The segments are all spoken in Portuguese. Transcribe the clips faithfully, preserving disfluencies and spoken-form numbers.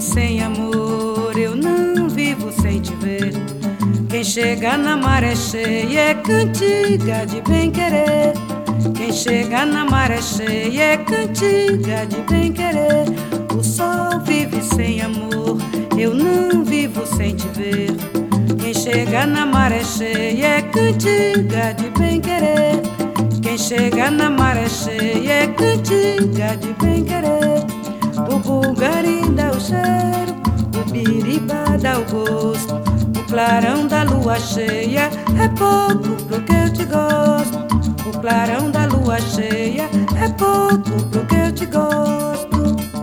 sem amor, eu não vivo sem te ver. Quem chega na maré cheia é cantiga de bem-querer. Quem chega na maré cheia é cantiga de bem-querer. O sol vive sem amor, eu não vivo sem te ver. Quem chega na maré cheia é cantiga de bem-querer. Quem chega na maré cheia é cantiga de bem-querer. O bulgari dá o cheiro, o biriba dá o gosto. O clarão da lua cheia é pouco pro que eu te gosto. O clarão da lua cheia é pouco pro que eu te gosto.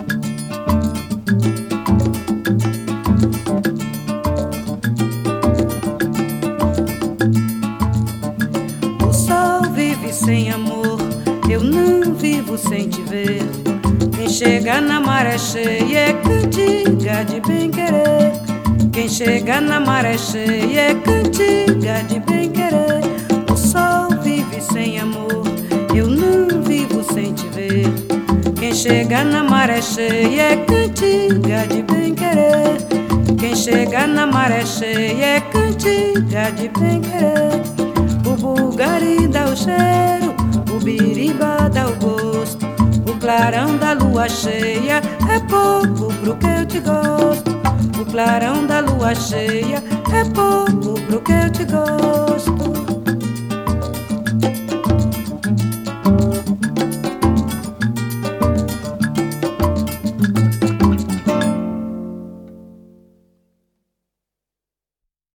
O sol vive sem amor, eu não vivo sem te ver. Quem chega na maré cheia é cantiga de bem-querer. Quem chega na maré cheia é cantiga de bem-querer. O sol vive sem amor, eu não vivo sem te ver. Quem chega na maré cheia é cantiga de bem-querer. Quem chega na maré cheia é cantiga de bem-querer. O bulgari dá o cheiro, o biriba dá o gosto. O clarão da lua cheia é pouco pro que eu te gosto. O clarão da lua cheia é pouco pro que eu te gosto.